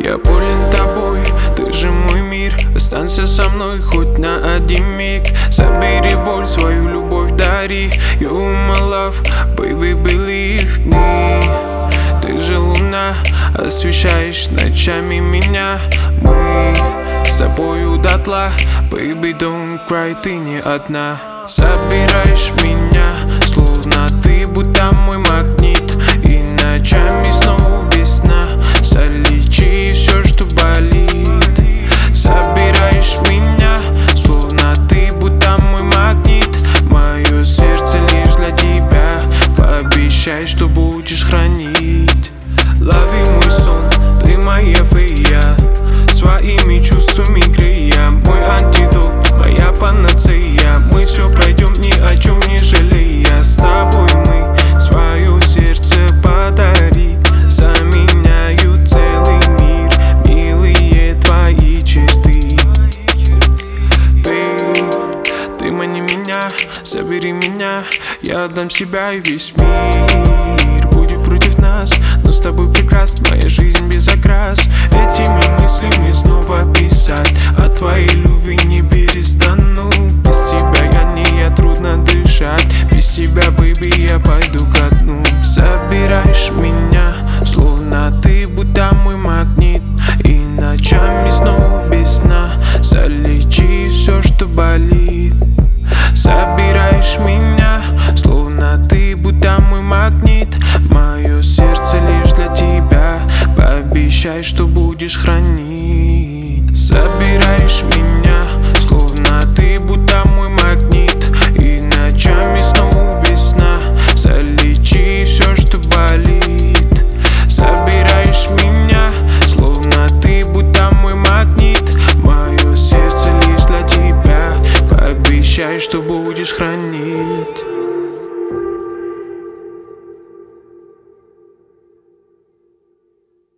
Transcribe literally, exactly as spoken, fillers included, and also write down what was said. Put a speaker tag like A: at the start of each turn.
A: Я болен тобой, ты же мой мир. Останься со мной хоть на один миг. Забери боль, свою любовь дари. You my love, baby, believe me. Ты же луна, освещаешь ночами меня. Мы с тобою дотла, baby, don't cry, ты не одна. Забираешь меня, словно ты будто мой магнит. И ночами снова без сна залечи все, что болит. Забираешь меня, словно ты будто мой магнит. Мое сердце лишь для тебя. Пообещай, что будешь хранить. Лови мой сон, ты моя фея. Своими чувствами грея. Мой антидот, моя панацея. Мы все пройдем, ни о чем не жалея. С тобой мы свое сердце подари. Заменяю целый мир, милые твои черты. Ты, ты мани меня, забери меня. Я отдам себя и весь мир будет против нас, но с тобой прекрасна моя жизнь без окрас. Этими мыслями снова писать о твоей любви не перестану. Без тебя я не, я трудно дышать. Без тебя, baby, я пойду ко дну. Забираешь меня, словно ты будто мой магнит. И ночами снова без сна залечи все, что болит. Забираешь меня, словно ты будто мой магнит. Мое сердце лишь для тебя. Пообещай, что будешь хранить. Забираешь меня, словно ты будто мой магнит. И ночами снова без сна залечи все, что болит. Забираешь меня, словно ты будто мой магнит. Мое сердце лишь для тебя. Пообещай, что будешь хранить.